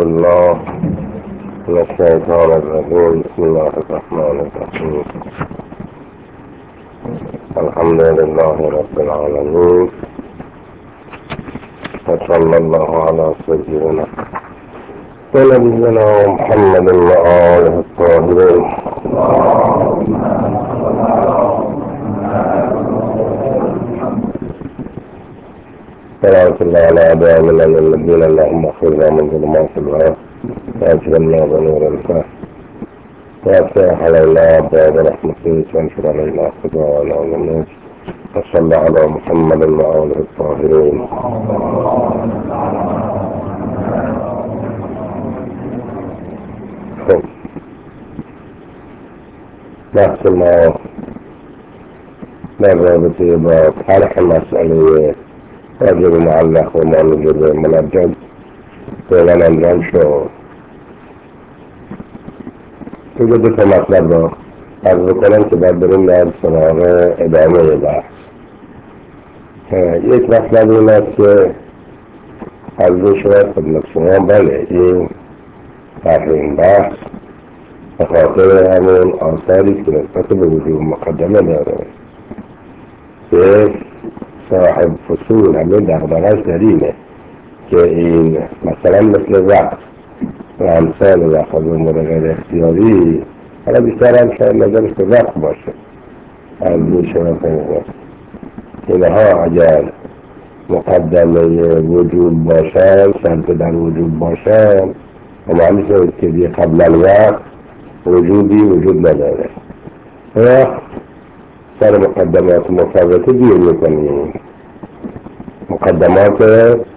بالله من الشيطان الرجيم. بسم الله الرحمن الرحيم. الحمد لله رب العالمين، وصلى الله على سيدنا ونبينا محمد وآله الطاهرين. صلوات الله على أبائنا الذين اللهم اغفرنا من ظلمات الغرب وأجعلنا بنور الفهم وافتح علينا أبواب رحمتك وانشر علينا خزائن علمك وصل على محمد وآله الطاهرين. بحث ما رابطه بطرح مسألة واجب معلق وما نجد منجد فعلا انجام شو توجد دو مطلب رو عرض کنم که باید بریم در سراغ ادامه بحث. یک مطلب این است که عرض شود خدمت شما بله این این بحث به خاطر همون آثاری که نسبت به وجود مقدمه داره که صاحب فصول همه دغدغه‌اش در اینه که این مثلا مثل وقت و امثال وقت و امور غیر اختیاری حالا بیشتر هم شاید نظرش به وقت باشه از میشه اینها اگر مقدمه وجود باشن شرط در وجود باشن و معنی شد که دیگه قبل الوقت وجودی وجود نداره و سر مقدمات مفرطه دیر میکنیم. مقدمات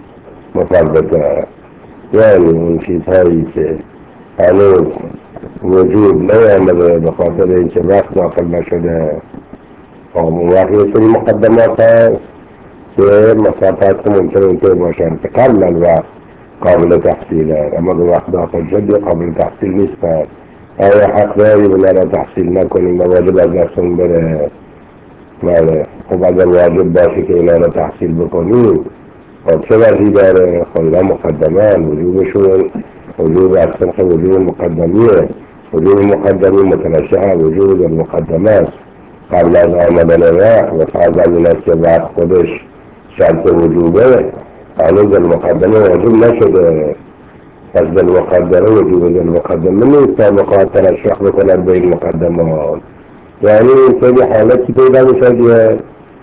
مفرطه یعنی اون چیزهایی که هنوز وجود نیامده به خاطر اینکه وقت داخل نشده اون وقت یه سری مقدمات هست که مسافت ممکن اینطور باشن که قبل الوقت قابل تحصیله اما به وقت داخل شد یا قابل تحصیل نیستن. آیا حق داری بنا تحصیل نکنیم و واجب از نفسون بره؟ بله. خب اگر واجب باشه که اینا رو تحصیل بکنیم خب چه وضعی داره؟ خب اینا مقدمان وجوبشون وجوب از طرف وجوب مقدمیه. وجوب مقدمی متنشأ وجوب المقدمه است قبل از آمدن وقت و فرض از این است که وقت خودش شرط وجوبه هنوز المقدمه واجب نشده. پس در مقدمه وجوب در مقدمه نیست تا بخواهد ترشح بکند به این مقدمات. یعنی خیلی حالتی پیدا میشد یه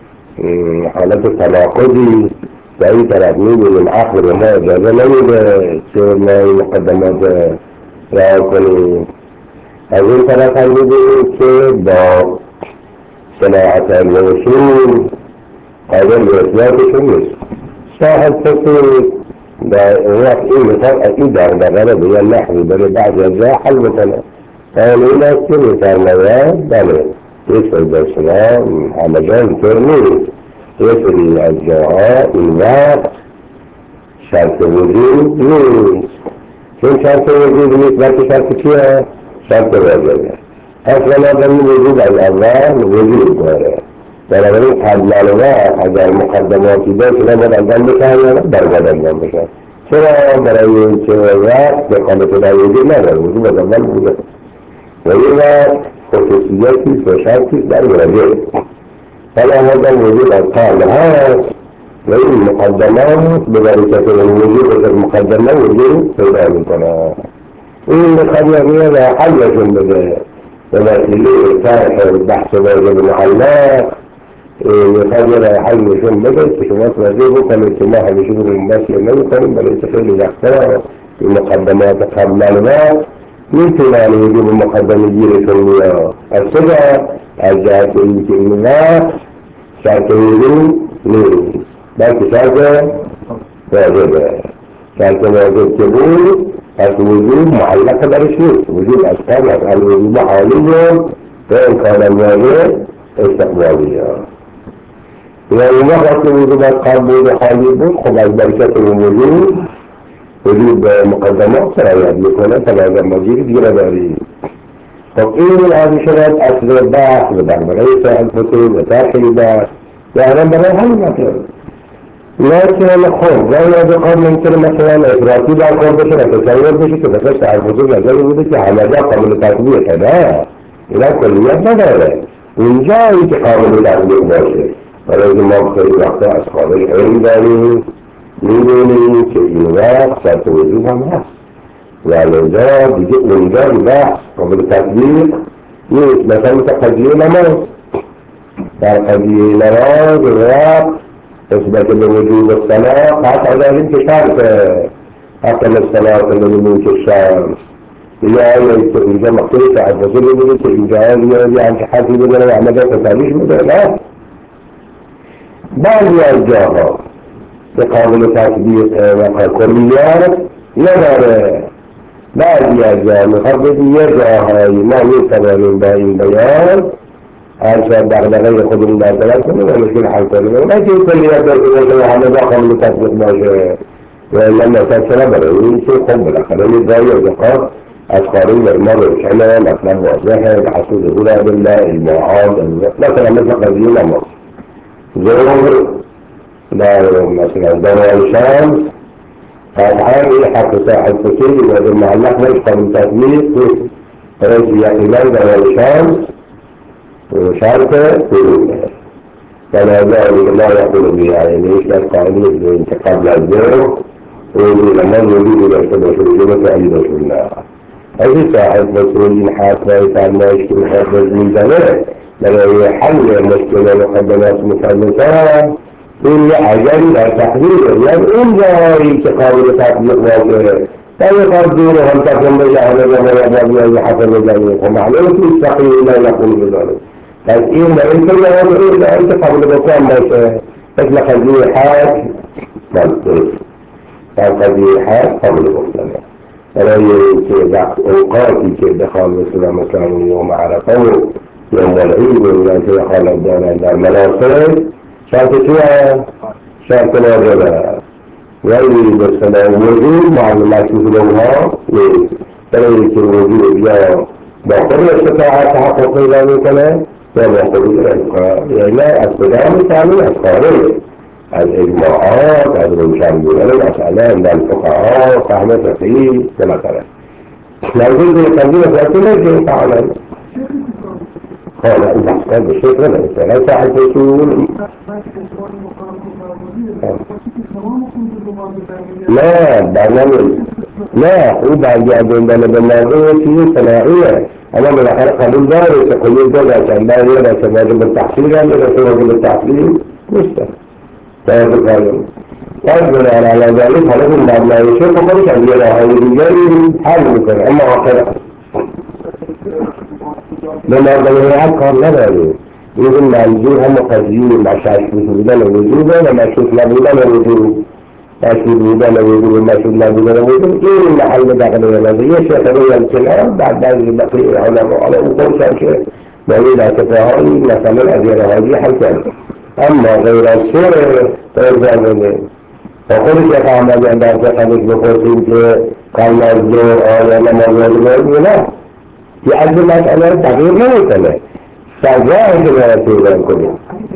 حالت تناقضی و این طرف میبینیم عقل به ما اجازه نمیده که ما این مقدمات رعا کنیم. از این طرف هم میبینیم که با صناعت علم اصول قابل به اثباتشون نیست. صاحب فصول در وقت این مثال این دغدغه رو به یه نحوی برای بعضی از جا حل بکنه. یعنی این است که میفرماید بله یک سری در سلام همه جا اینطور نیست. یک سری از جاها این وقت شرط وجود نیست. چون شرط وجود نیست بلکه شرط چیه؟ شرط واجبه. اصلا آدمی وجود از اول وجود داره. بنابراین قبل الوقت اگر مقدماتی داشت نباید انجام بشن یا نباید انجام بشن. چرا؟ برای اینکه وقت دخالت در وجود نداره. وجود از اول بوده و این وقت خصوصیتی و شرطی در واجب. حالا آدم وجود از قبل هست و این مقدمات به برکت وجود از مقدمه وجود پیدا میکنه. این مقدمه را حلشون بده به وسیله طرح بحث واجب معلق میخواد را حلشون بده که شما توجه بکنید که ما همیشه رو این مسئله نمیکنیم برای که خیلی وقتا این مقدمات قبل الوقت میتونن وجود مقدمه گیرشون میاد. از کجا؟ از جهت اینکه این وقت شرط وجود نیست بلکه شرط واجبه. شرط واجب که بود پس وجود معلق برش نیست. وجود از قبل از الوجود حالیه و امکان الواجب استقبالیه. یعنی ما وقت وجود از قبل بود حالی بود خب از برکت وجود به مقدمات سرایت میکنه تا لازم مجیری دیگه نداری. خب این همی شود اصل بحث و در برای صاحب فصول و تاخیر بحث یعنی برای همین مطلب لكن خب جای قبل ممکنه مثلا افراطی در کار بشه و تصور بشه که بسش تعرفضی نظری بوده که همه جا قابل تطبیقه. نه، اینا کلیت نداره. اونجایی که قابل تطبیق باشه. برای ما خیلی وقتا از خارج علم داریم میدونیم که این وقت شرط وجود هم هست و لذا دیگه اونجا بحث قابل تطبیق نیست. مثلا مثل قضیه نماز، در قضیه نماز رفت نسبت به وجود الصلاة قطع داریم که شرط حقم الصلاة لدلوک الشمس دیگه آیا که اینجا مختلف تعرفضی بگیره که اینجا آیا همچه حرفی بگیره و همه جا تطبیق بگیره. نه، بعضی از جاها که قابل تطبیق و کلیات نداره، بعضی از جاها میخواد بگی یه جاهایی ما میتوانیم با این بیان هرچه دغدغه خودمون بردارد کنیم و مشکل حل کنیم. نه که این کلیات داشته و همه جا قابل تطبیق باشه و الا مثلا چرا برای این که خب بالاخره یه جایی از اوقات از خارج بر ما روشنه، مطلب واضحه، بحث ظهور ادله، المعاد، مثلا مثل قضیه نماز ظهر در مثلا زوال شمس قطعا این حق صاحب فکری و در معلق نیست قابل تطبیق رجل یقینا زوال شمس شرط قلوبه فلا لا يقول بها يعني ايش قائلين قبل الظهر ويقول لما الوجود داشته باشه وجود تعیید الله اگه صاحب مسئولین حرف رایتر ماشکی مخصوص میزنه برای حل مشکل مقدمات مثلثه این یه عجلی در تقدیره. یعنی اون جایی که قابل تطبیق باشه تا یه قدیر هم تکن بشه همه جمعه یا حسن بزنه خب معلومه که مستقیم لا نقول بزنه بس این این که این که قابل بکن باشه مثل قضیه حج ملتوس در قضیه حج قابل بکنه برای که اوقاتی که دخال رسول مثلا یوم عرفه و یوم العید و که دخالت دارن در مناسک شرط چیه؟ شرط واجبه ولی بسلا وجود معلومات مثلها نیست برای که وجود یا با خود استطاعت تحقق پیدا میکنه یا با خود الانکار یعنی از کدام تعلیم از خارج از اجماعات از روشن بودن مسئله اندر فقها فهم فقهی که مثلا لازم به تنظیم فرسونه که فعلا قال این بحث بشکل نمیشه صاحب رسول نه برنامه نه او برگردوندن به موضوع چیزی صناعیه اما بالاخره قبول داره که قیود داره چندر یه رسه واجب التحصیل هم یه رسه واجب التحصیل نیسته باید بکنیم باید بنار علا ذلك حالا این مبنایشه خودش از یه راههای دیگری حل میکنه اما آخر به مردمه حل کار نداریم این منظور هم قضیه مشهد بودن وجوده و مشهد نبودن وجود مشهد بودن وجود و مشهد نبودن وجود این محل دقل ولده یه شیخه الکنار بعد بعضی بقیه علماء على اون کنشن که باید اتفاقی مثلا از یه راهی حل کرده اما غیر از سر ترزمونه و خودش یک عملی در تقلق بپرسیم که قبل از ظهر آیا نماز واجب نه یه از مسئله رو تغییر نمیکنه سزایی که باید پیدا کنیم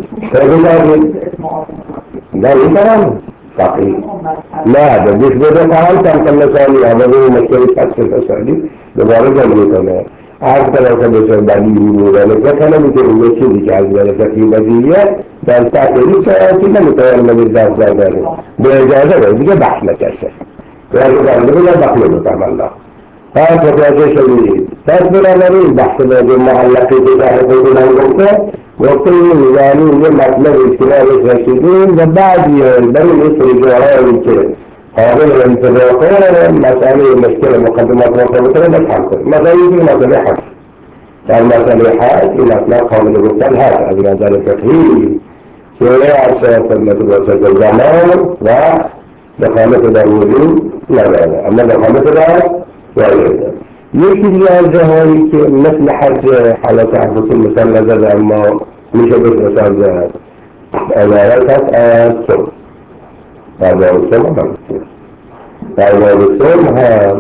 نه میتونم فقیه نه به گوش بده فهم کم مثالی همه مشکلی پس فسالی دوباره جمع کنه هر طرف بسر دلیلی بودن که نمیتونیم یه چیزی که از برسکی بدیه در تحقیلی سراتی نمیتونیم نمید دست برداریم به اجازه رو دیگه بحث نکشه یعنی برده بگه بحث نمیتونم الله ها متوجه شدید پس بنابراین بحث باید معلقی که صاحب خودم گفته این یعنی یه مطلب اجتماعش رسیدیم و بعدی برای مثل جاهایی که قابل انتباقه مسئله مشکل مقدمات مرتبطه رو بس حل کنیم مثلا این مسئله حج در مسئله حج این مطلب قابل گفتن هست از نظر فقهی سوره عرصه خدمت واسط زمان و دخالت در وجود نداره اما دخالت در واجب یکی دیگه از جاهایی که مثل حج حالات حفظ مثلثه اما میشه بهش مثال زد عبارت هست از صبح در باب صبح هم در باب صبح هم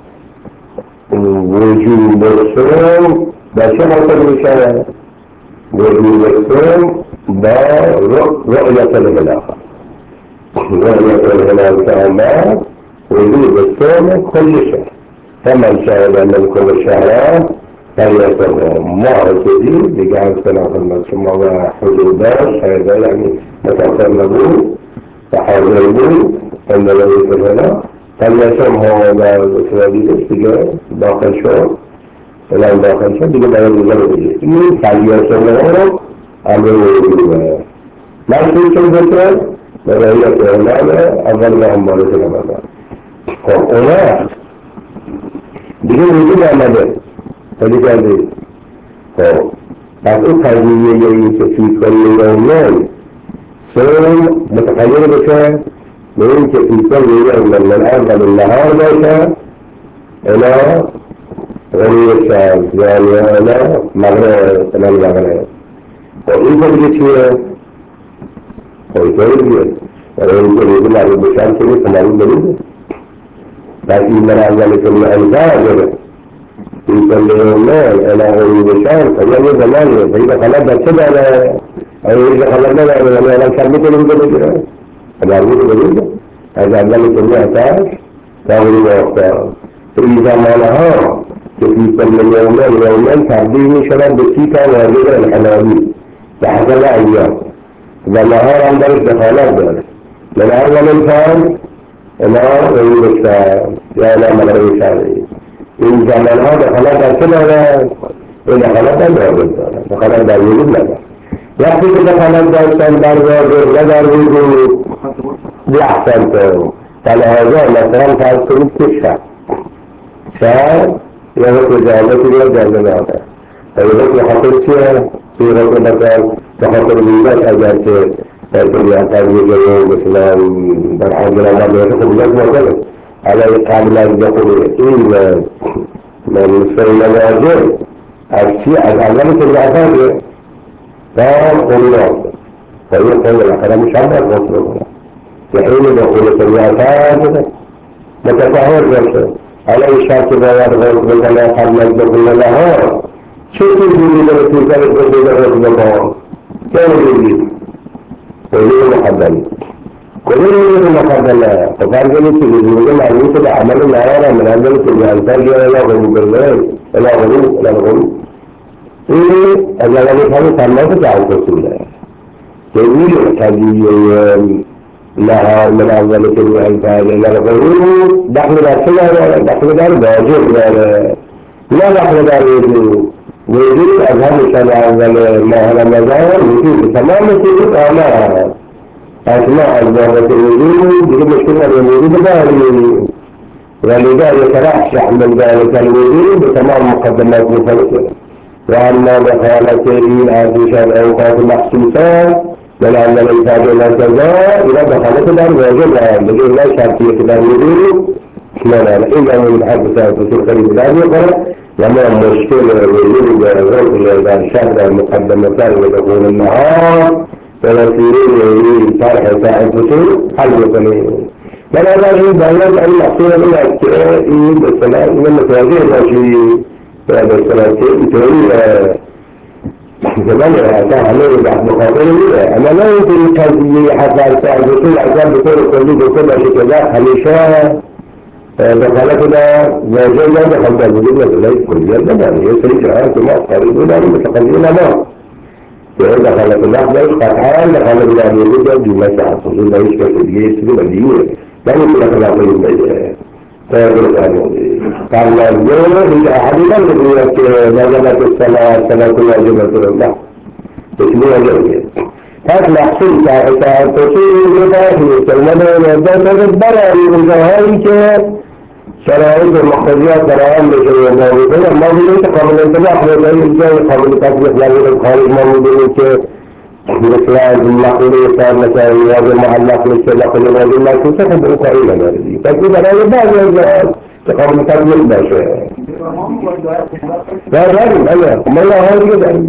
وجود صبح در چه حاصل میشه؟ وجود صبح با رؤیت الهلال رؤية الهلال كأنها وجود الصوم كل شهر، فمن شهد من كل شهر فليصوم معتدي بجعل سنة المسلمة وحدودات هذا يعني متطلبون تحررون عند رؤية الهلال فليصوم هو بسبب الاستجابة داخل شهر الآن داخل شهر بجد أن يجب من فليصوم هو أمر ما يمكن ذكر برؤية الهلال أظلهم بارك الله هنا بجد وجود عمله فلذلك فأقول هذه في كل يومين صوم متخيل بك من في كل يوم من الأرض للنهار بك إلى غروب الشمس يعني إلى مغرب إلى المغرب وإذا بجد ويقول ويقول يقول على البشار كده كمان بلده لكن من ذلك الأنفاق في كل يومين إلى غروب الشمس فيعني زمان فإذا خلقنا كده إذا خلقنا يعني أنا كملت البلد أنا أقول بلده هذا ذلك الأنفاق فهو وقت إذا ما نهار في كل يومين تعديني شرب بسيطة وغير الحلوين فحسب أيام والنهار عندنا دخالات ذلك من أول الفان إلى غروب الشمس يا لا مغرب الشمس إن زمانها دخلت كده إلى خلطة الرجل دخلت دار وجود لها يحكي دخلت دار الرجل لا دار وجود بأحسنته فلهذا مثلا فأذكر التشفى شاء يغطي جاهزة جاهزة فيغطي حقيقة في غطي مثلا تخطر الناس أجازة فيقول يعتاد وجهه مثلا بالحاجة لما بيتخذ لك مثلا على إقامة يقول إن من المواجه الشيء الأعلامة الأعتاد قام الله فيقول الأخرى مش عبر مصر يحين يقول الأعتاد متفاهر نفسه على إشارة بيان غير من لا يقام يقول لها شو تقولي لك ذلك تقول لك كيف يجي كلهم محضرين كلهم محضرين فقال لي تقولون ما يوجد عمل النهار من هذا الأنفاق إلى غروب الليل إلى غروب إيه أجل أن يفهم كما تجعل رسوله تقول هذه نهار من أول الأنفاق إلى الغروب دخل دار واجب لا دخل دار وجود أذهب شرع ما رمضان وجود تمام وجود أعمال أسماء أذهب الوجود بجد مشكلة الوجود داري ولذا يترشح من ذلك الوجود بتمام مقدمات مفرطة وأما دخالته في شرع أوقات مخصوصات لأن الإنسان لا تزال إذا دخلت دار واجبها بجد لا شرطية دار وجود لا إلا من حدث في الخريب لا يقرأ لما مشكلة وجود الرجل الشهر المقدمتان وتكون النهار ثلاثين طرح ساعة الفتور حل يقنين فلا لا بيان أن المقصود من التأييد بالصلاة من المتواجه في هذا الثلاثين تقول زمان تعمل بعد مقابله أما لا يمكن قضية حتى ساعة الفتور عشان بطور كل شيء كذا خليشة دخلت ده زوجين لا دخل ده الوجود لا يكون جدا يعني يسري جهات ما قريب ولا متقدمين ما دخلت اللحظة قطعان دخلت ده الوجود بمساحة خصوصا لا يشكل الجيش بديهية لا يمكن أخلاقين بيه فيقول قال اليوم إذا أحدنا لقيت نزلت الصلاة واجبة الله اسمها جميل هذا حصل تصير لذاته سلمنا ذات البلد من ذلك شرائط المقتضيات كلام بشرية الموجودة الموجودة قبل الانتباه قبل تطبيق لغير الخارج موجودة مثل المقولة مثلا يواجه معلق مثل لقل الواجه الله تتخذ قائلا هذه فكذا لا يبقى قبل تطبيق بشرية لا أنا ما لا هذا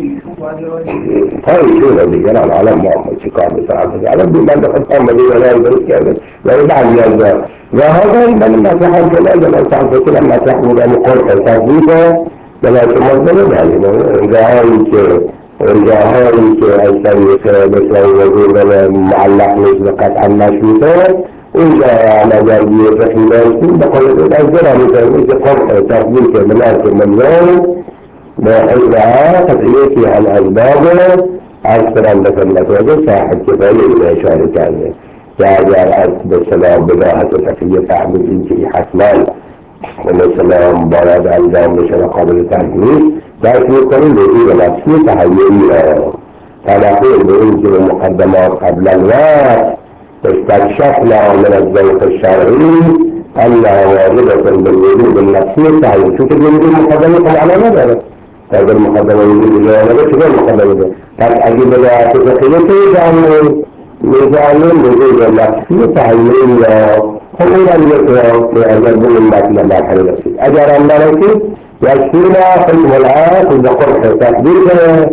هاي شو هذه أنا على محمد شكار ساعة على بما دخلت مدينة لا يدرك هذا لا يدعم هذا وهذا من النصيحة الكلام لما تعرف كل ما تحمل أن قرأ تطبيقه ولا تمضي يعني إذا هاي والجاهل كأسفل مثل وجود معلق مسبقات عن مشروطات وجاء على جربية خلال بقول الأزرع مثل قرح تقديم كملات المليون بحيثها تقليتي عن أسبابه أكثر أن مثل صاحب كفاية إلى شاركانه جاء الأرض بالسلام بضاعة تقلية تعمل إنتي حسنان والسلام براد ألزام لشنا قبل تحديث لكن يكون الذي بنفسه تحيي فنقول بإنتي المقدمات قبل الوقت استكشفنا من الذوق الشرعي أنها واردة بالوجود النفسي تحيي شوف الوجود المقدمة على ماذا؟ هذا المقدمة يجب الجوانب شو المقدمة أجيب لها تفقيته ميزان وجود النفسي تحيي هم أن يجبون الماكلة ما حلوتي أجر الملكي يكفينا حكم العاق إذا قرح تحديد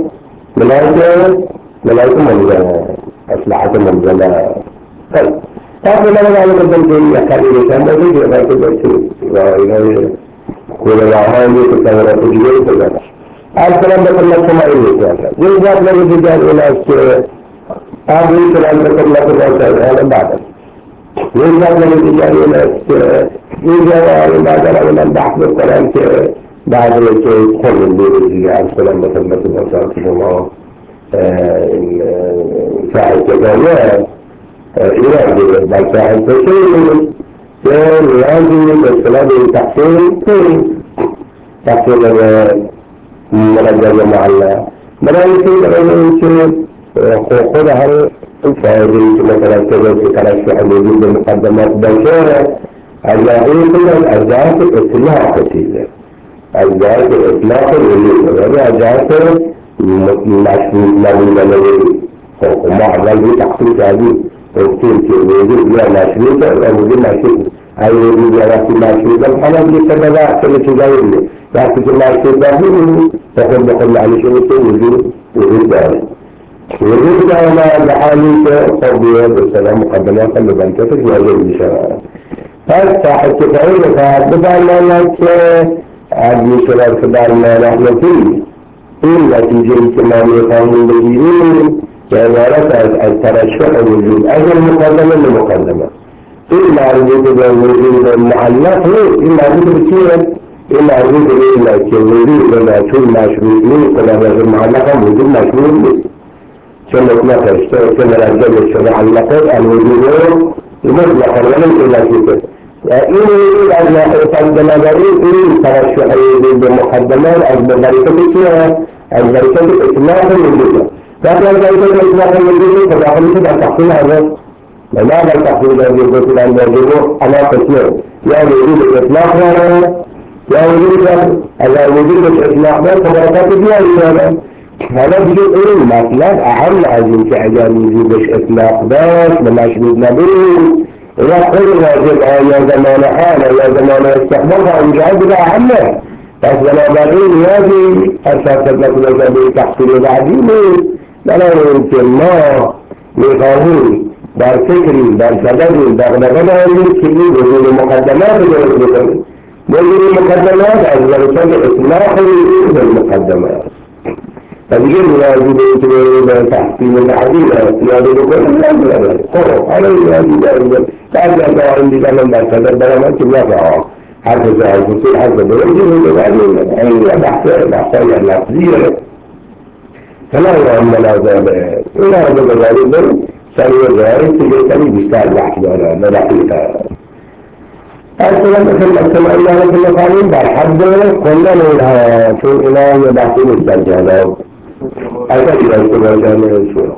ملايكة من أسلحة منزلة طيب تعرف لما قالوا قدمت يحكي كان ما تجي ما تجي وإلى كل العوامل تتورط تجي كذا الكلام ده كله سمع إليه جزء من الرجال إلى أبي كلام ده كله سمع بعد يوجد من الرجال يوجد بعد من البحث والكلام بعد يدخل الرجال الكلام مثل الله ساعة كذا يراجع بعد ساعة كذا يراجع الكلام تحصيل مرجع مع الله مرجع خذها الفائدة مثلا كذا كلام في حدود المقدمات بشارة اللاهي كلها الأرجاء الإطلاق كثيرة أرجاء الإطلاق الوليد وهذا أرجاء مشروط مبنى ومع ذلك تحصيل هذه وكتير الوجود لا مشروط الوجود مشروط أي وجود لا مشروط الحالة بسببها كل شيء غير لكن المشروط هذه تقول بقول على شيء وجود ذلك وجود على بحالي كقضية بالسلام مقدمات لبنكتك وأجل بشرع فالساحة كفعية فبدأنا لك عدل شرع كبارنا نحن فيه إلا تجي الكمام يقام المجيئين كأمارة الترشح وجود أجل مقدمة لمقدمة إلا وجود الوجود المعلق إلا وجود كثيرا إلا وجود إلا كالوجود لما تكون مشروطين كما لازم معلقا وجود مشروط ثم اطلق كما الأجل الشرع اللقاء الوجود المطلق وليس إلا كتب إن يريد أن يقدم ذلك ترشح الوجود بالمقدمات أو بذلك فيها البركة إطلاق الوجود لكن البركة إطلاق الوجود فداخل كده تحصيل هذا لماذا تحصيل الوجود عند الجمهور على قسمين يعني وجود الإطلاق يا وجود الوجود الإطلاق فبركات فيها لماذا هذا بجزء المطلق أهم عزيز كعجال وجود الإطلاق بس ملاش نبيه إذا قلنا يا زمان حالة يا زمان استقبالها وجعب لها أهمه بس لما بقين هذه أساسا لكم أسابي تحصيل بعدين لا يمكن ما يخاهون دار فكري دار سببي دار نغدا يمكن وجود المقدمات وجود المقدمات أجل إطلاق وجود المقدمات فبجد لا يجب تحسين العديد لا يجب لا قرأ على الوالد فأجل عندي لمن بأسد البلمات النفع حتى الفصول حتى بيجب الوالد أي بحثية لفظية فلا يعمل ذلك إلا رجل ذلك سنوى ذلك تجيتني بستان بحث ولا دقيقة أصلا مثل الله في القانون بالحد كلنا منها شو إلى يبحثون السجالة أكيد يكون هذا شو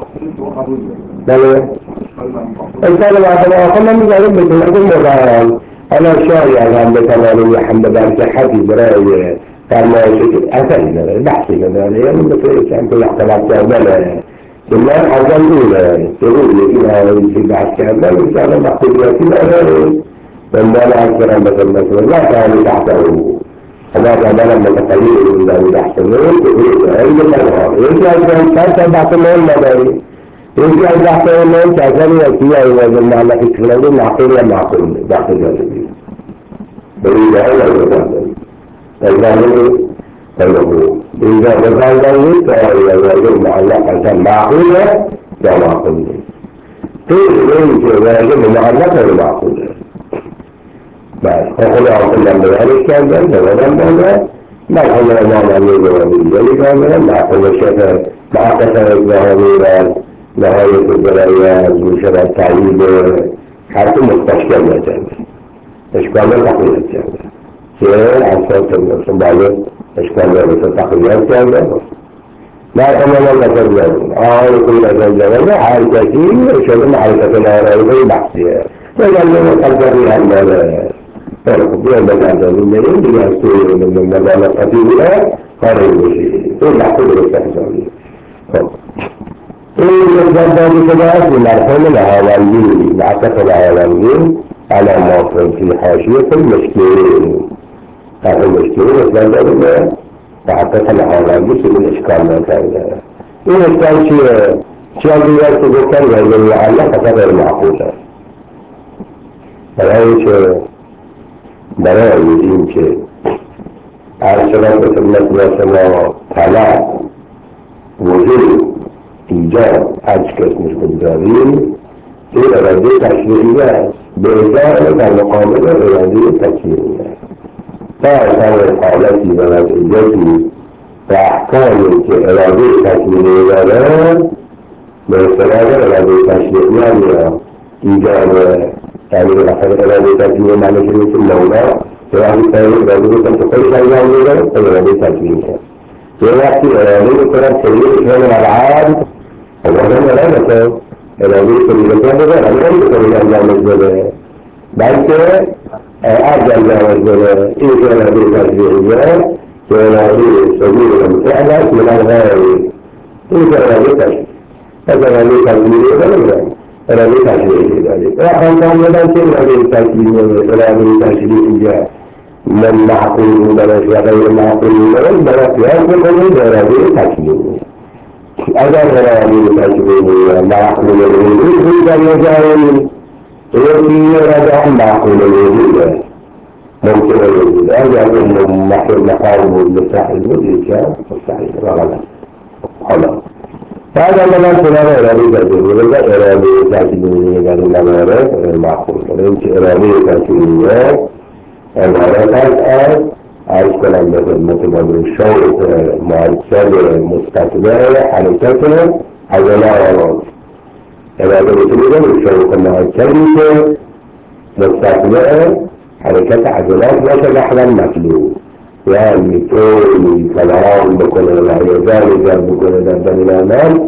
بله الإنسان ما كنا نقول مثل أنا شايع عن مثلا محمد بن حدي براي كان ما يشكل أكيد بحث هذا يعني مثل كان كل اختلاف كذا ثم حاجة الأولى يقول لي في بحث كذا إنسان بحث كذا ثم أنا أذكر مثلا لا كان تحته هذا كان لما تقليل من ذلك يحسنون تقول علم الأنهار يمكن أن كان تحسنون مداري يمكن أن تحسنون تحسنون فيها إذا جمعنا في كلام معقول معقول داخل ذلك بريد هذا المثال الظاهر فله إذا بقى ذلك الواجب معلقة معقولة ومعقولة ليس واجب معلقة ومعقولة بعد فقل أعطنا بذلك كان ذلك وذنبنا ما قلنا ما نعمل ذلك ما قلنا الشيء مع كثرة نهاية البلايات وشرع التعييد حتى مستشكل مثلا إشكال تقوية كان عصرت الصبايا إشكال تقوية كان ما قلنا ما نتجاوز كل تجاوز حال كثير يشهد معرفة الأراضي بحثية فلأنه قدر أن بأن هذا من الذين يستوي من المدى القديمة قالوا بشيء إلا قدر التحزاني إن الزبادة كذلك مرحوم العوالين معتقد العوالين على موطن في حاشية المشكلين هذا المشكلين الزبادة معتقد العوالين من إشكال ما كان إن كان شيء يرتبط كان يعلق غير معقولة فليس برای اینکه اثرات مثلا طلب وجود ایجاد هرچه اسمش بگذاریم این اراده تشریعی است به ازای در مقابل اراده تکوینی است تا اثر حالتی و وضعیتی و احکامی که اراده تکوینی دارد به اصطلاح اراده تشریعی یا ایجاد يعني مثلا اراده تكوين معنى كلمه المولى واحد ثاني اراده ان تقول شيئا غيره اراده تكوين ياتي اراده كلام سيء في الالعاب وهذا لا مثلا اراده كلمه هذا انا كلمه الله مجد بعد كده اجل مجد ايه اراده تكوينيه اراده سبيل المفعله من الغايه ايه اراده تكوين هذا اراده تكوينيه اراده تشریعی دارید و خواهدان بدن که اراده تشریعی جا من معقول بودنش و غیر معقول بودنش برای قیاس بکنید اراده تشریعی اگر اراده تشریعی معقول بودنش در یجایی یکی اراده معقول بودنش ممکن وجود اگر مقام بود مستحیل بود یکا مستحیل و غلط حالا هذا ما نحن إرادة تكوينية إرادة تكوينية يعني الموارد معقول لأن إرادة تكوينية الموارد الآن عايز كلام مثل الشوق مؤكد مستقبل حركته عضلات إرادة تكوينية الشوق مؤكد مستقبل حركته عضلات لا تحلم مطلوب يعني كل كلام بكل العيادات بكل البنيان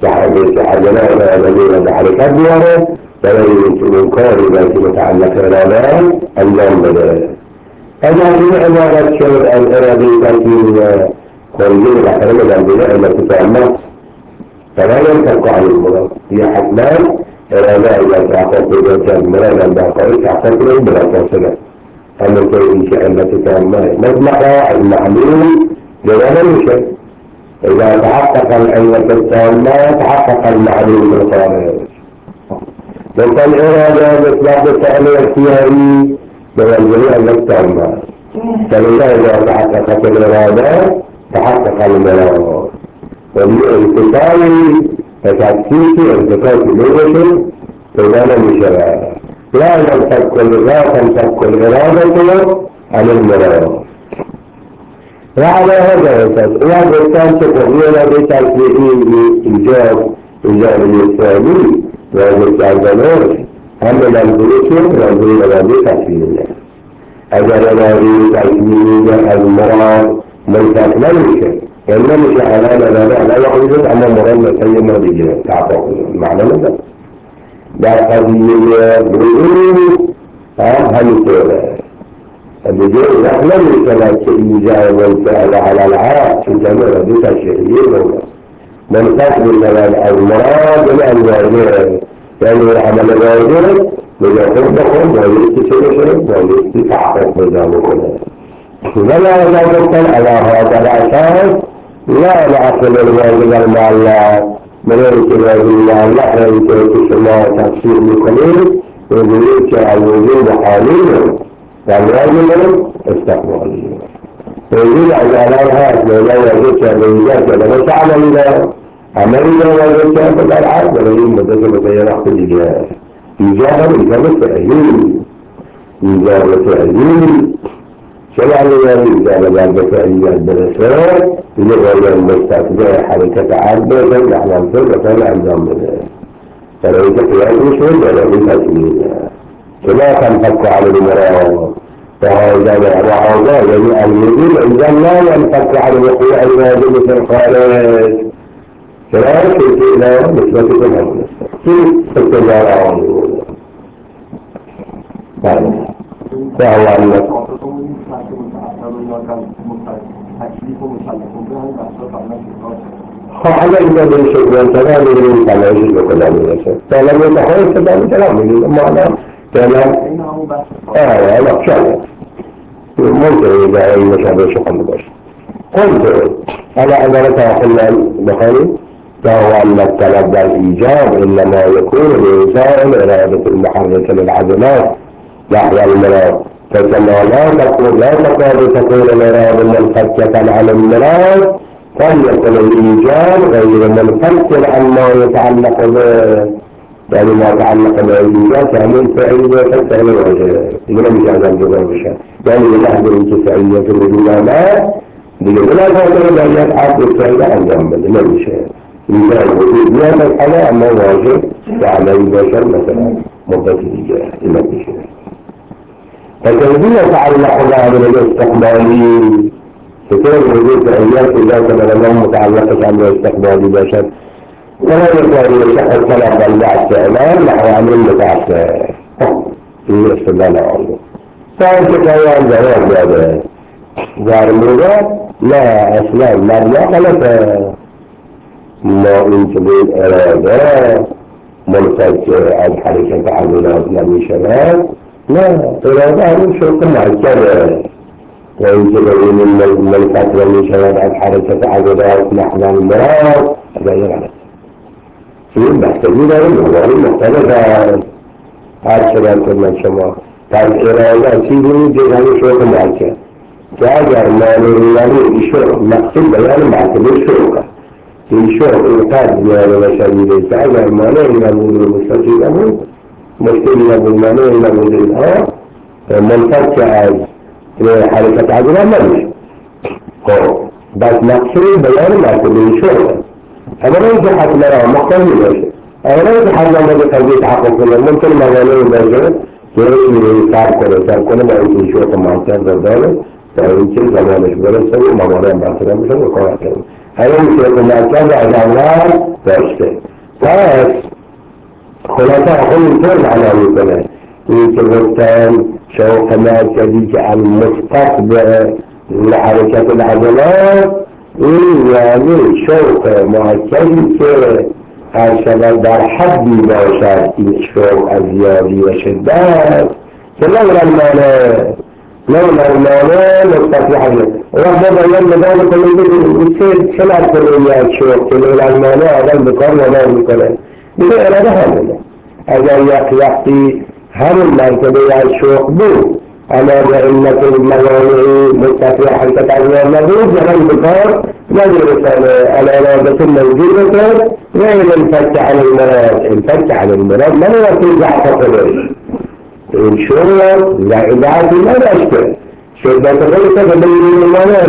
تحدثنا الذين بحركات دياره فلن تنكر التي متعلقة الآن النوم بدل هذا جميع ما شرط الإرادة التي خارجين الأحرام الأنبياء التي تعمل فلا ينفق عن المرض هي حتمان إرادة إذا تعقد بذات المرض الباقي تعقد بلا تصلة أما الإنشاء التي تعمل مجمع المعلوم جوانا شيء إذا تحقق العلة التامة تحقق المعلوم بالخارج وكان إرادة بإطلاق الفعل الاختياري بالجميع التامة فلذا إذا تحققت الإرادة تحقق المراد والانتقال وتحقيق انتقال لغة فإذا مشابه لا تنفك الإرادة عن المراد وعلى هذا الأساس وهذا كان تقوينا بتشريعي إيجاب الإسلامي وهذا التعبير أما البروسين والبروسين الذي تكفينا أجل الذي تكفينا المراد من تكمل إنما مش على لا يخرج أما مراد مسلم رجال تعطوا معنى ماذا؟ لا قضية بروسين هم كذا الرجال يحمل ثلاث إيجاب والفعل على العاء في جميع ذلك الشيئين من قصد المراد الواجب يعني عمل الواجب ليقومكم ويستشركم ويستحقق بذلكم ولا يجب على هذا الأساس لا نأخذ الواجب المعلق من الواجب المعلق يمكن تفسير القليل ويمكن الوجود حاليا والواجب استقبالي ويجب أن أعلمها لو وجدت بإيجاد لما تعمل عملية وجدت بالعرض ولكن مدة بيان خليها إجابة فعلين إجابة فعلين شرع لنا إجابة فعلية الدرسات لغاية المستقبل حركة عرض نحن نصر فلا أنظام فلو تقيام شيء ولا بتسمية كما تنفق على المرأة وهذا يعني الوجود إذا لا ينفق على وقوع الواجب في الخارج فلا شيء لا نسبة الحمد في التجارة فهو أن هذا إذا بنشوف الكلام من كلام الكلام الأسد كلام يتحول كلام المعنى كلام لا شاء ممكن إذا أي مشابه شقم بس قلت أنا أدرك أخلنا البخاري فهو أن الطلب الإيجاب إنما يكون بإنسان إرادة المحركة للعضلات نحو المراد فكما لا تكاد تكون الإرادة منفكة عن المراد فليكن الإيجاب غير منفك عما يتعلق به يعني ما يتعلق بالإيجاب تعمل فعلية تفعل الوجه إذا مش هذا الجواب الشيء يعني لحظة الفعلية في الوجودات بيقول لا تقدر أن يتعرض الفعل عن جنب لما شيء مثال وجود نعمة الحياة أما واجب فعل البشر مثلا مدة الإيجاب لما شيء فكيفية يتعلق بها من الاستقبالي فكيف وجود فعليات إذا كان لهم متعلقة عن الاستقبالي بشر ولا يقدر يصح الطلب بالاستعمال نحو عمل متعسر في استدلال عنه فأنت كيان جواب هذا ظالمونا لا أسلام لا خلف ما أنت بالإرادة منفك الحركة تعملات لم شباب لا إرادة من شرط معكرة وإن تبين المنفك لم شباب الحركة تعملات نحو المراد هذا يغلط محتاجين أنه مختلفة هكذا كنا شما فالإرادة سيدي جيراني شوق معك كأجر ما نريد الشوق مقصد بيان معك بالشوق في شوق إنقاذ يعني مشاهدين كأجر ما نريد المستجيب أمون مشكلة بالمعنى إلى مدينها منفك حركة عجلة ملش بس مقصد بيان معك بالشوق أنا لا يجحد مرة مختلف أنا لا يجحد لما يجب يتحقق فيه ممكن ما يلين بجر يرسل يتعب كل ما يمكن شوية مع الكذب ذلك فيمكن زمان يشبه سوي ما مرة بعثنا بسوي قوة كذب هذا يمكن مع الكذب أجعلها فاشتة بس خلاصة أقول كل على مثلا يمكن وقتان شوق ما كذلك المستقبل لحركة العضلات يعني شوق معتدل هكذا در حدی باشد این شوق از زیادی و شدت که لولا المعنى مستطيع رغم بيان ذلك من يصير سمع كليات شوق که لولا المعنى آدم بکار نمار میکنه دیگه اراده همونه اگر وقتی همون مرتبه از شوق بود أنا بأنك الموانع مستطيع حركة عزيزة الموجود جهن بكار يجرس الإرادة الموجودة غير الفك عن المراد الفك عن المراد من هو في زحفة قبل الشروط لإبعاد ما نشكر شدة غير تقبل الموانع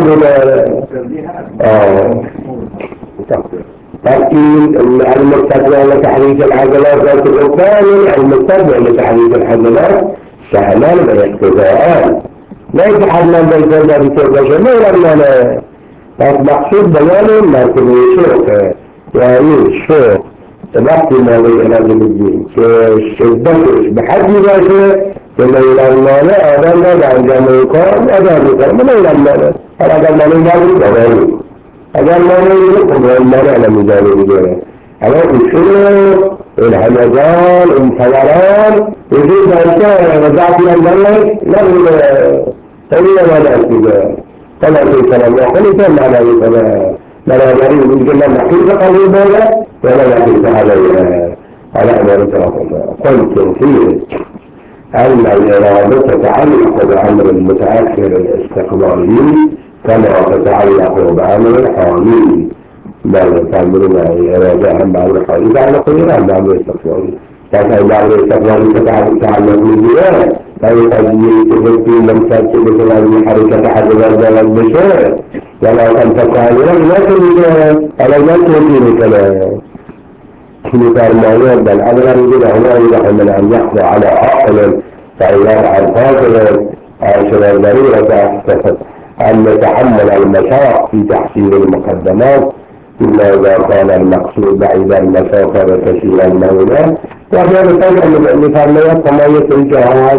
تركيب المستطيع لتحريك العضلات ذات الأوكان المستطيع لتحريك العضلات سهلان بالاقتضاءان لا يتحمل بالجنة بتوجه لولا المقصود بيانه ما كل شوق يعني شوق وقت ما لإرادة الدين كالشدتش بحد ذاته لولا المعنى أدام لا عن جامع يقام أدام يقام لولا المعنى فأدام لا يجب الضروري أدام لا يجب المعنى لم يجب على الشروق الهمجان الانفجاران يجب أن كان وضعت من ذلك لم تلي ولا أكتب كما في سلام وقل كان على ذلك لا يريد من جمع حقيقة قليبا ولا يحيث على أمر قلت فيه أن الإرادة تتعلق بأمر المتأخر الاستقبالي كما تتعلق بعمل الحوالي بعد تعملنا الإرادة عن بعض الحوالي تعلق الإيران بعض الاستقلالي لكن بعض الاستقلالي تتعلق بالجوار فإن تجد في لمسات مثل هذه حركة أحد الأرض والبشر ولا كان تفعل لا تجد على ما تجد كلام مثال الموضوع بل أبدا يجب هنا يجب أن يخضع على عقل فإذا عن فاضل عشر ضرورة أن يتحمل المشاق في تحسين المقدمات إلا إذا كان المقصود بعيد المسافة وتسهيل المولى وهذا مثال مثال لا يبقى ما يترجعها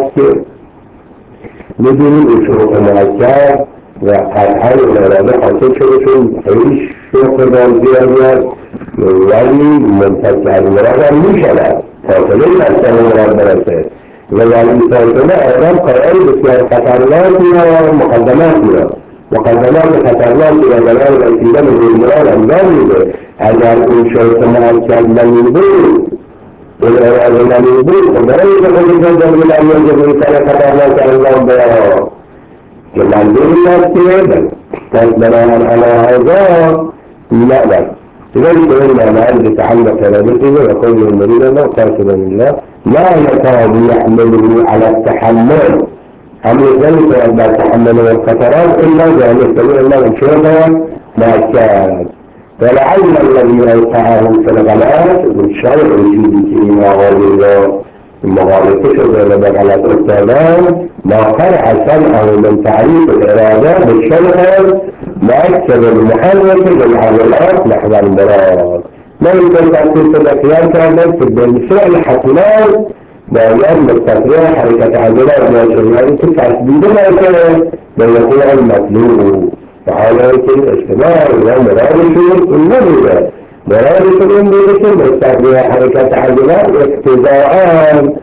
بدون الشروط المؤسسات وقد حول رابحة تشرف تعيش شوق الزيادات يعني منفتح المرادة مشلا فصلين أكثر مرادة لذلك فصلنا أيضا قرأي بسيار خطرلاتنا ومقدماتنا وقدمات خطرلاتنا دلال الاتدام بالمراد الزامنة أجل كل شرط مؤسسات من يبور والإرادة من يبور فبرأي تقول الجنة من أن يجب كان خطرلات الله بيرا كما نقول الناس فبناء على هذا لا لذلك إلا ما عند تعلق إرادته ويقول المريد الله قاسما لله لا يكاد يحمله على التحمل أمر ذلك أن تحمل الخطرات إلا بأن يستمر الله الشرطة ما كان ولعل الذي أوقعه في الغلاء بالشرع في كلمة غير المغالطة بين على الأستاذان ما قرع سمعه من تعريف الإرادة بالشرع ما أكتب المحرك بالعضلات لحظ المراد ما يمكن تأكيد الأخيار كانت بالفعل حتمال بأيام مستقرية حركة عضلات يعني تسعة بدون أكيد بيقول المطلوب وحالة الاجتماع ومرادة النبي مرادة النبي مستقرية حركة عضلات اقتضاءان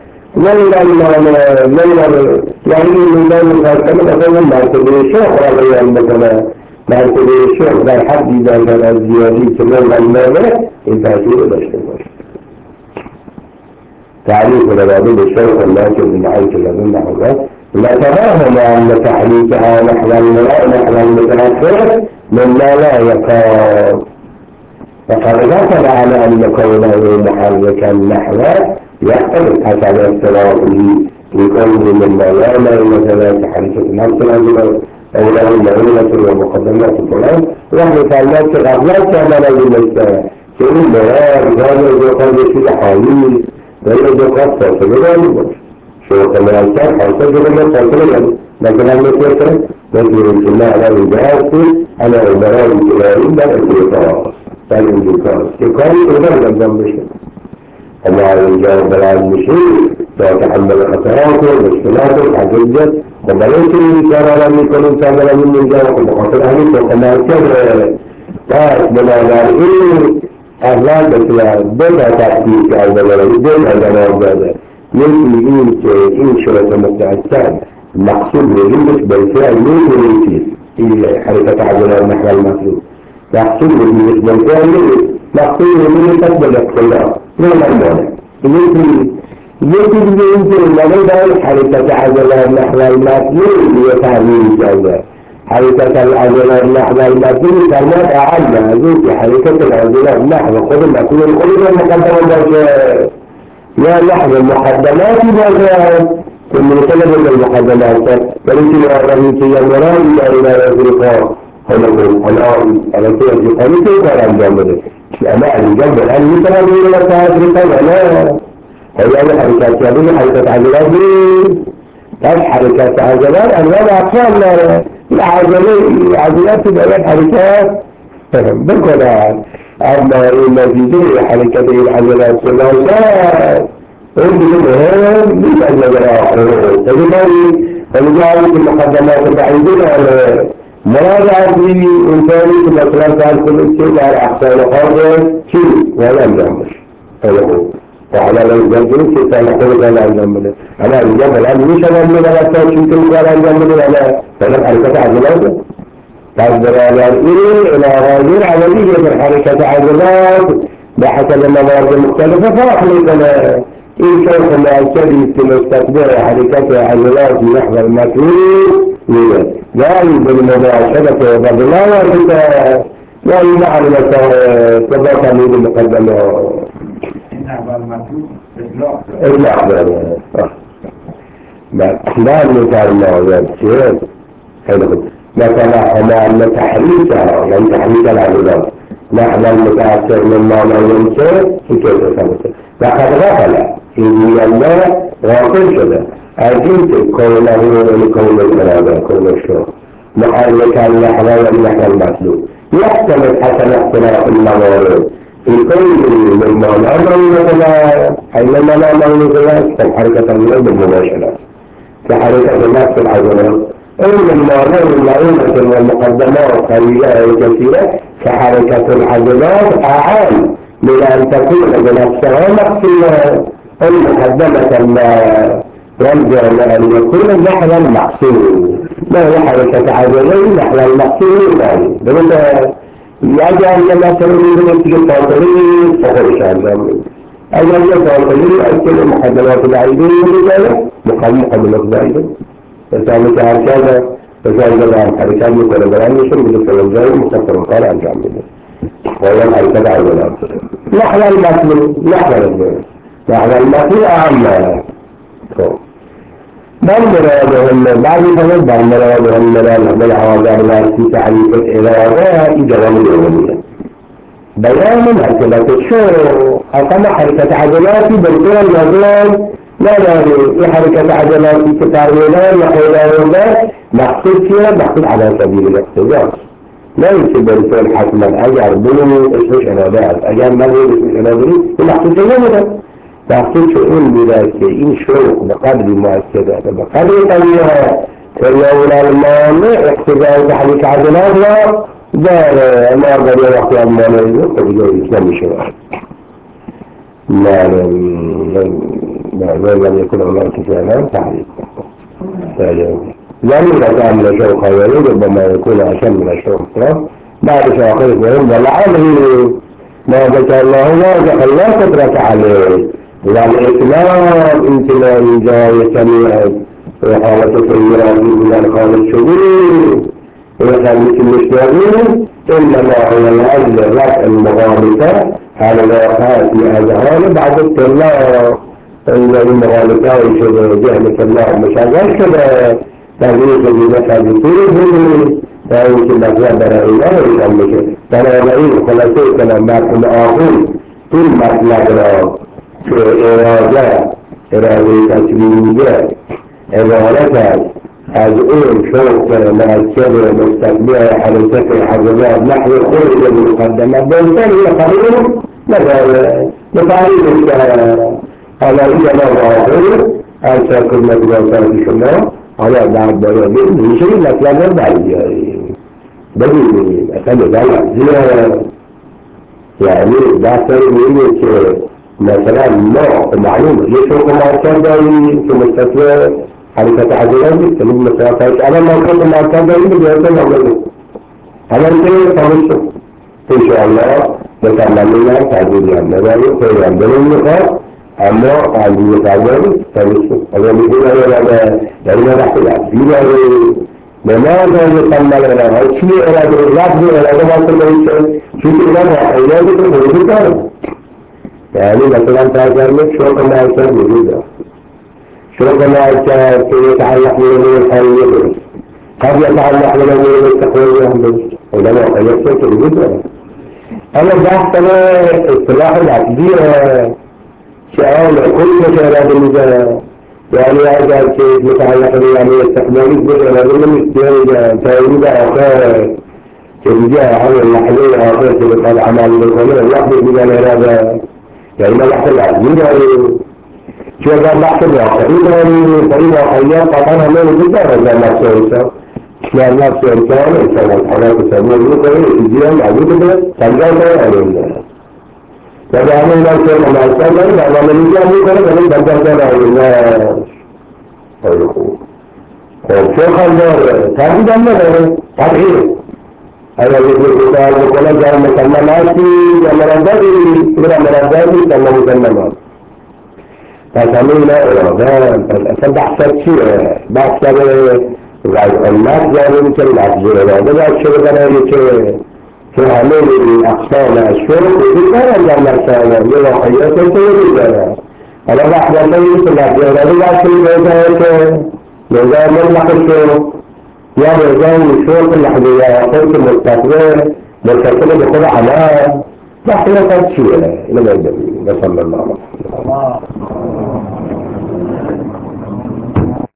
يعني من ذلك كما ما تدري شيخ رضي المثلا ما تدري شيخ ذا حد إذا كان الزيادي تمام الماذا إنت أشير الاشتغال تعريف الأبابيل الشيخ الناكب من عيش الذين نحوه لا تراهم أن تحريكها نحو المتأخر مما لا يقال فقد غفل على أن كونه محركا نحوه يختلف حسب اختلافه لكونه من مولانا مثلا تحريك نفس الأجل أو له المعونة ومقدمات القرآن ونحن تعلمات الأخلاق كما بالمجتمع كل مرار هذا يقال في حالي ويجب قصة فلذلك شو كما يشتر حوصة جميلة فصليا لكن المسيطة مثل الجماع لا يجاوز أنا المرار الكلاري لا يجاوز فالإنجاز يقال إذا لم يجاوز وما يجاوب العالم شيء ويتحمل خطراته واختلافه حقيقة وبليس الإنسان لم يكن إنسانا من يجاوب وخطر أهلك وكما كان من ذلك أهلان بسلا بدا تحقيق أولا بدا جناب هذا يمكن إن شرط متأثر مقصود لجنس بالفعل يمكن في حركة عجلة نحو المطلوب مقصود لجنس بالفعل مقصود لجنس بالاقتضاء لا معنى يمكن لدى حركة عجلة نحو المطلوب لتعليم جوده حركة العجلة نحو المطلوب كانت أعلى هذه حركة العجلة نحو خذ المطلوب خذ المقدمات يا نحو المقدمات بجاء ثم نتكلم المقدمات ولكن الرئيس يمران إلى أفريقيا أنا كنت في قرية ولا الجنب أنا الجنب الآن مثلا إلى أفريقيا لا هي حركة هذه حركة عجلات حركة عجلات أنواع أطفال العجلات تبقى حركات بكرة أما النتيجة حركة العجلات كلها عندهم من الجراح فلذلك المقدمات البعيدة على مراجعة إنساني في الأسرار كان كل شيء على أحسن خاطر شيء ولا نعمش وعلى الجنب شيء كان يقول أنا الجنب أنا الجنب الآن مش أنا من الأسرار شيء كل قال الجنب أنا فلم حركة عجلات فالدلالات إلى غير عملية من حركة عجلات بحسب المواد المختلفة فأخلقنا إن كان ما أبتدي في مستقبل حركة عجلات نحو المطلوب لذلك يعني بالمباشرة وبالله وإذا يعني معلومة تبقى من المقدمة إطلاق لا مثال ما يبكي مثلا هما المتحريكة يعني تحريك العدلات نحن المتأثر مما لا ينسى في كيف تنسى لقد غفل إذن الله غافل شده أجلت كون الإرادة كون الشوق محرك اللحظة واللحظة المطلوب يحتمل حسن اختلاف الموارد في كل مما لا مثلا حينما لا مثلا كحركة الله بالمباشرة كحركة الله في العضلات المعلومة والمقدمات كثيرة كحركة العضلات أعان من أن تكون بنفسها مقصودة المقدمة يرجع لأن يكون النحو المقصود ما هي حركة عضلين نحو المقصود يعني بمعنى يجعل كما سنريد في التوصيل فهو شأن أجل التوصيل أكل المقدمات العيدين لذلك مقدمات العيدين فسألت هكذا فسألت عن حركات مقدمات يشرب بالتوزيل مختصر قال عن جامعه وهو الحركة عضلات نحو المقصود نحو المقصود أعمى بل مرادهم بعد فضل بل مرادهم بالعوضات في تعريف الإرادة جواب الأولية بيان مرتبة الشروع أقام حركة عضلاتي بالطول الموضوع لا في حركة عضلاتي كتارولا يحيلا مقصود فيها مقصود على سبيل الاقتدار لا يمكن بالطول حتما أجر بلو اسمش إرادات أجر مغير اسمش إرادات المقصود فيها تحصيل شؤون بذاتين شروق بقدر مؤكدة بقدر طويلة فلولا المانع اقتداء تحريك عضلاتها دار ما قد يوقع المانع يوقع بجوء إسلام شروع ما لم يكن الله كفانا تحريك لم يكن من الشوق خيالي ربما يكون أشم من الشوق بعد شاقر فهم ولعله ما ذكر الله واجه الله قدرة عليه والإطلاق امتنان جاية سميعة وحالة سيئة من الخالق الشغول وخالق المشتغول إنما هو العزل رفع المغالطة على الواقعات لأذهان بعد الطلاق المغالطة ويشبه جهلة الله مشاغل كده تغيير بذكا بطوله فيمكن أن برا إله ويشبه ترى رأيه خلاصه كلام باكم آخر كل مطلق إرادة تسليمية إرادة أزؤون شوق مؤكدة مستقبلة حركة حضرات نحو خروج المقدمة بالتالي يقررون بتعريف على إجابة آخر أنسى كل مدرسات الشمال على بعض بلدين يشري مثلا بعيد بدي أخلي ذلك يعني باكر يقول مثلا نوع معلومة يشوف معتادة في مستشفى حركة عضلات تلوم مسافات أنا ما كنت معتادة بجهاز العمل أنا كده فهمت إن شاء الله نتعلمنا تعديل عملنا في عندنا النقاط أما عندي تعلم فهمت أنا بقول أنا يعني راح يلعب لماذا يصمم لنا شيء لفظ ما تقول شيء لنا حياتك موجودة يعني مثلا تعلمت شو كما أكثر موجودة شو كما أكثر يتعلق من الحياة قد يتعلق من التقوى ولما حياتك موجودة أنا بحث أنا اصطلاح العقدية سؤال كل مشاهدات المجال يعني هذا شيء متعلق يعني استخدامي بشرة من السيارة تأييد آخر تجاه عن اللحظين آخر تبقى العمل بالقانون اللحظة بجان هذا يعني ما لحظة العزيزة شو هذا لحظة العقدية طريقة حيات قطعنا من جدا هذا نفسه إنسان إسلام نفسه إنسان الحياة تسميه المقرر الجيام عزيزة تنجاز على فجعلوا الله سيئا مع السلام بعد من يجب أن يكون من بلدنا إلى الشيخ الثاني دمنا تغيير هذا يقول وكل جاء مسلمات مرادات كما مسلمات فسمينا إرادات فبحثت شيء بحثت والناس يعني مثل العجزة هذا الشغل أنا في عمل الأقسام الشغل وبالتالي أن الرسالة الروحية تنتهي أنا بحث مثل العجزة هذا الشغل نظام مطلق الشغل يعني نظام الشغل اللحظية قلت مرتكبة بخضع عمال بحث لا تنشيله إلى ما يجب نسأل الله